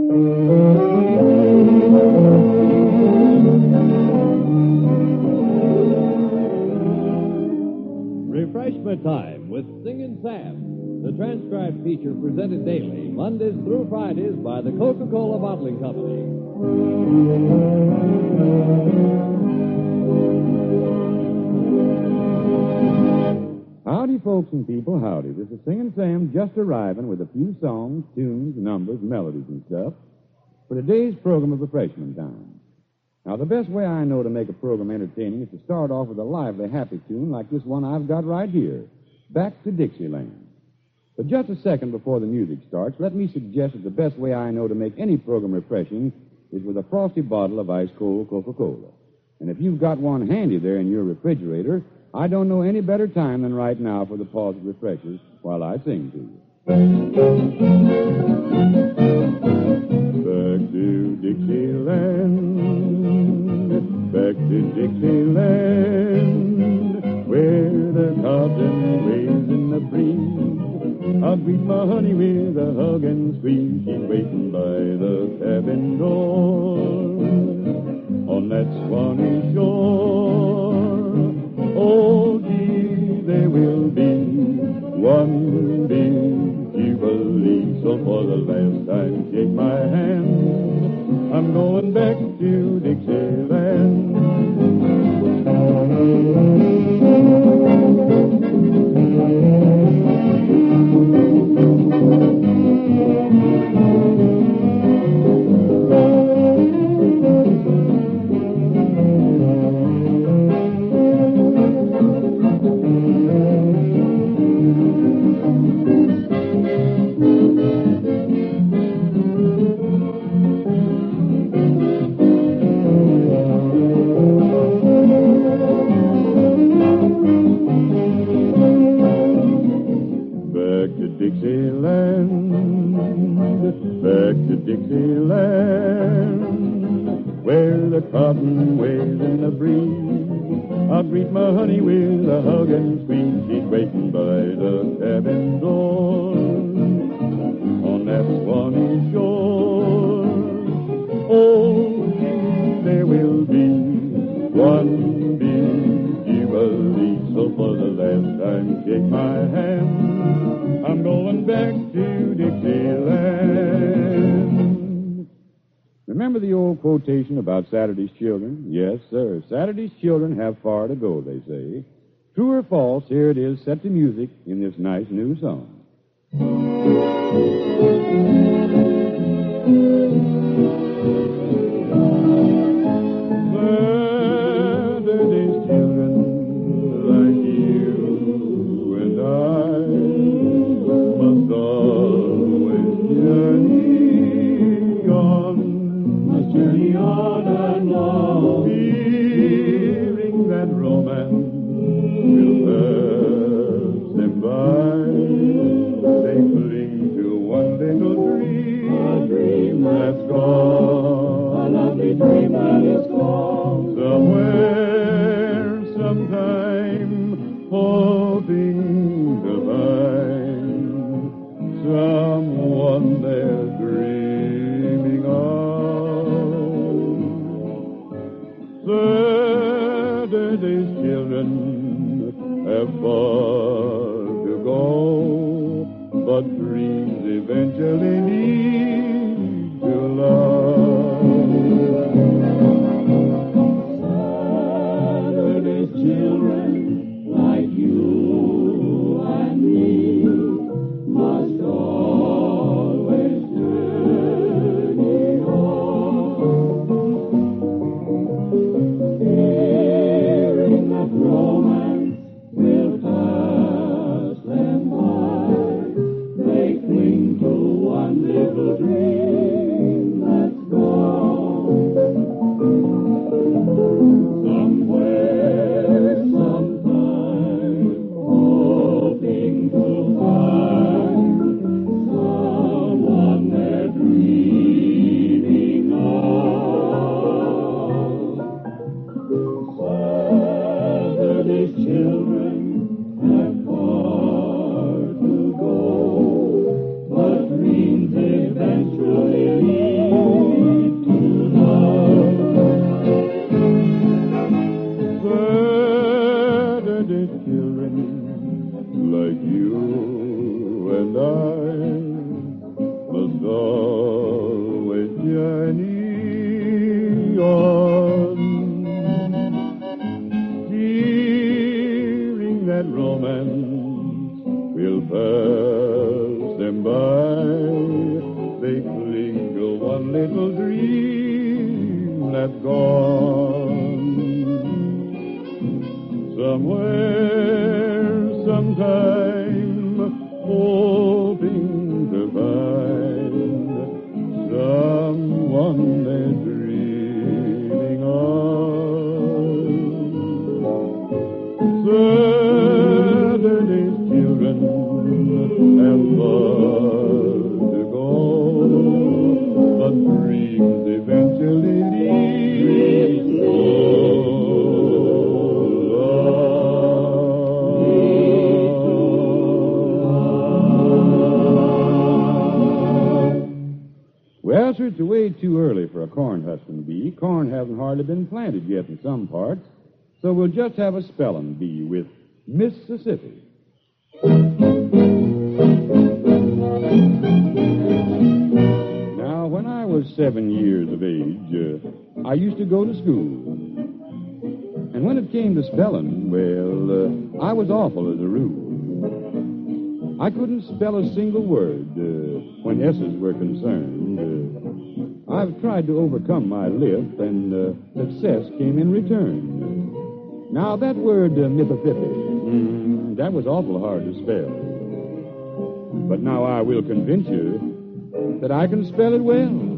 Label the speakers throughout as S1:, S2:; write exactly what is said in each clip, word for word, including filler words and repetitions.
S1: Refreshment Time with Singin' Sam, the transcribed feature presented daily, Mondays through Fridays, by the Coca-Cola Bottling Company.
S2: Howdy, folks and people, howdy. This is Singin' Sam just arriving with a few songs, tunes, numbers, melodies, and stuff for today's program of Refreshment Time. Now, the best way I know to make a program entertaining is to start off with a lively, happy tune like this one I've got right here, Back to Dixieland. But just a second before the music starts, let me suggest that the best way I know to make any program refreshing is with a frosty bottle of ice-cold Coca-Cola. And if you've got one handy there in your refrigerator, I don't know any better time than right now for the pause that refreshes while I sing to you. Back to Dixieland, back to Dixieland, where the cotton waves in the breeze. I'll greet my honey with a hug and squeeze. She's waiting by the cabin door on that Swanee shore. Oh, gee, there will be one big jubilee. So for the last time, shake my hand. I'm going back to Dixieland. Back to Dixieland, where the cotton waves in the breeze. I'll greet my honey with a hug and squeeze. She's waiting by the cabin door on that Swanee shore. Oh, there will be one big jubilee. So for the last time, shake my hand. I'm going back to Dixieland. Remember the old quotation about Saturday's children? Yes, sir. Saturday's children have far to go, they say. True or false, here it is set to music in this nice new song. Saturday's children like you and I must always journey on, must journey on and on, feeling that romance will pass them by. They cling to one little dream, a dream that's gone, a lovely dream that is gone, somewhere, sometime, hoping to find someone they're dreaming of. Saturday's children have far to go, but dreams eventually need to love. Saturday's children like you and me must always journey on, hearing that romance will pass them by. They cling to one little dream that's gone. Somewhere, sometime, hoping to find someone they're dreaming of. Saturday's children have far to go, but dreams eventually lead Well, sir, it's way too early for a corn husking bee. Corn hasn't hardly been planted yet in some parts, so we'll just have a spelling bee with Mississippi. Now, when I was seven years of age, uh, I used to go to school. And when it came to spelling, well, uh, I was awful as a rule. I couldn't spell a single word uh, when S's were concerned. Uh, I've tried to overcome my lisp, and uh, success came in return. Now, that word, uh, Mississippi, mm, that was awful hard to spell. But now I will convince you that I can spell it well.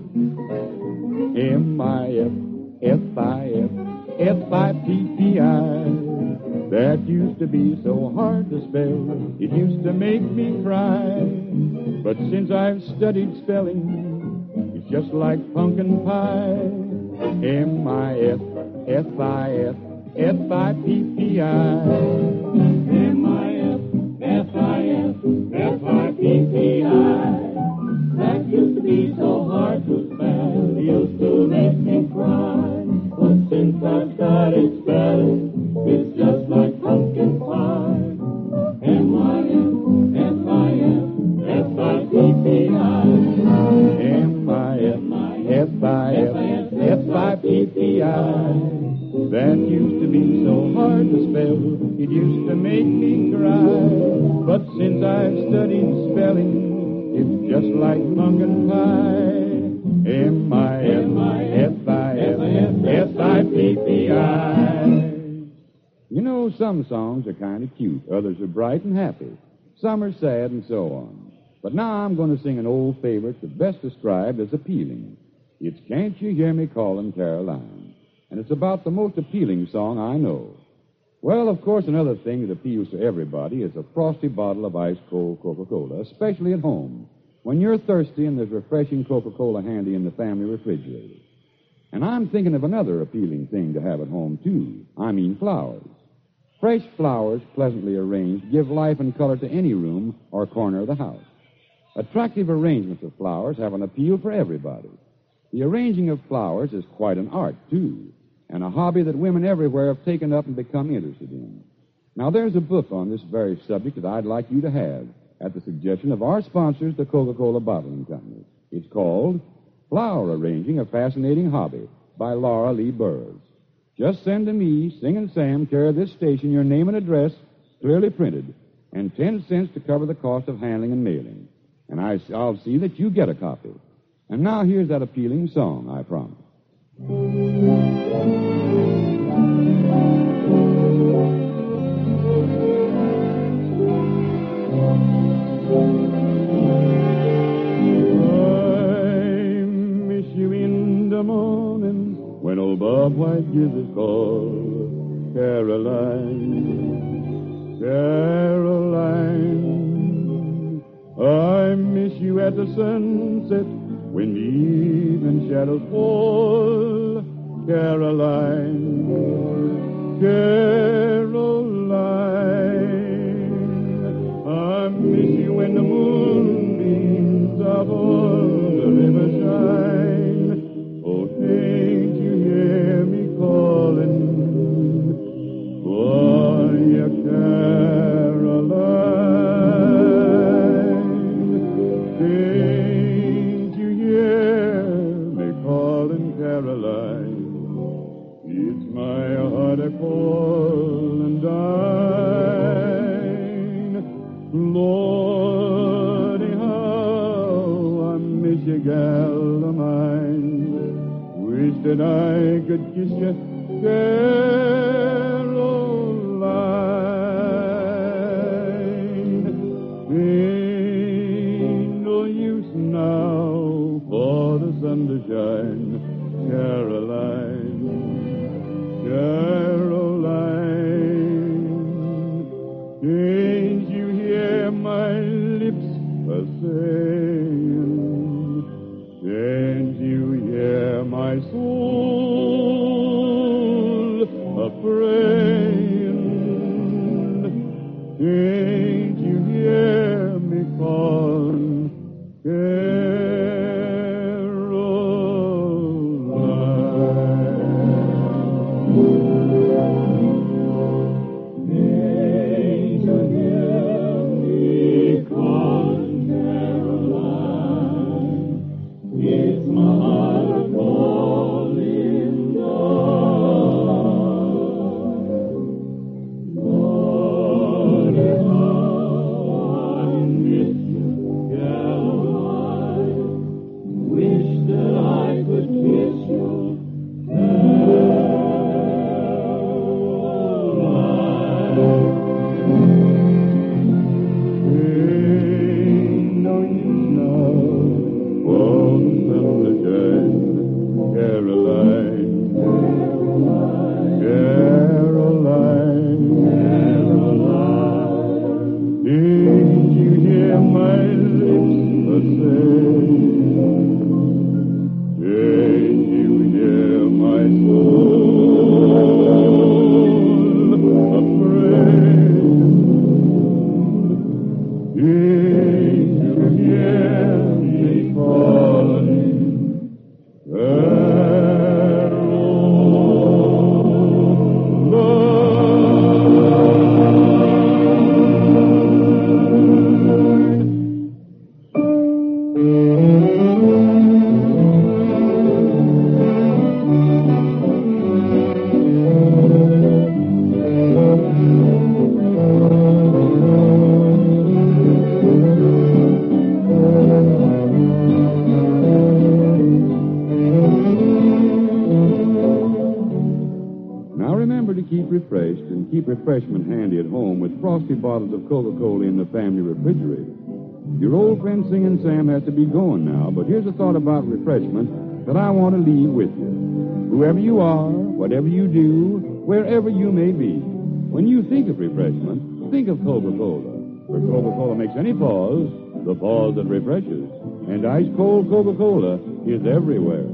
S2: M I F F I F F I P P I. That used to be so hard to spell, it used to make me cry. But since I've studied spelling, it's just like pumpkin pie. M I F F I F F I P P I. M I F F I F F I P P I. That used to be so hard to spell, it used to make me cry. But since I've started spelling, it's just like pumpkin pie. M I F F I F F I P P I. M I F F I F F I P P I. That used to be so hard to spell, it used to make me cry. But since I've studied spelling, it's just like pumpkin pie. M I F F I F F I P P I. You know, some songs are kind of cute. Others are bright and happy. Some are sad and so on. But now I'm going to sing an old favorite that's best described as appealing. It's Can't You Hear Me Calling Caroline. And it's about the most appealing song I know. Well, of course, another thing that appeals to everybody is a frosty bottle of ice-cold Coca-Cola, especially at home, when you're thirsty and there's refreshing Coca-Cola handy in the family refrigerator. And I'm thinking of another appealing thing to have at home, too. I mean flowers. Fresh flowers, pleasantly arranged, give life and color to any room or corner of the house. Attractive arrangements of flowers have an appeal for everybody. The arranging of flowers is quite an art, too, and a hobby that women everywhere have taken up and become interested in. Now, there's a book on this very subject that I'd like you to have at the suggestion of our sponsors, the Coca-Cola Bottling Company. It's called Flower Arranging, a Fascinating Hobby by Laura Lee Burroughs. Just send to me, Singin' Sam, care of this station, your name and address, clearly printed, and ten cents to cover the cost of handling and mailing. And I, I'll see that you get a copy. And now here's that appealing song, I promise. I miss you in the morning when old Bob White gives his call. Caroline, Caroline, I miss you at the sunset when the evening shadows fall. Caroline, Caroline, I miss you when the moonbeams upon the river shine. Oh, can't you hear me calling for you, Caroline? Can't you hear me calling, Caroline? It's my heart a calling thine. Lordy, how I miss you, gal of mine. that I could kiss you, Caroline. Ain't no use now for the sun to shine, Caroline, Caroline. Can't you hear my lips a-saying? Can't you hear my soul a-praying? Can't you hear me calling, refreshed and keep refreshment handy at home with frosty bottles of Coca-Cola in the family refrigerator. Your old friend Singing Sam has to be going now, but here's a thought about refreshment that I want to leave with you. Whoever you are, whatever you do, wherever you may be, when you think of refreshment, think of Coca-Cola. For Coca-Cola makes any pause the pause that refreshes. And ice-cold Coca-Cola is everywhere.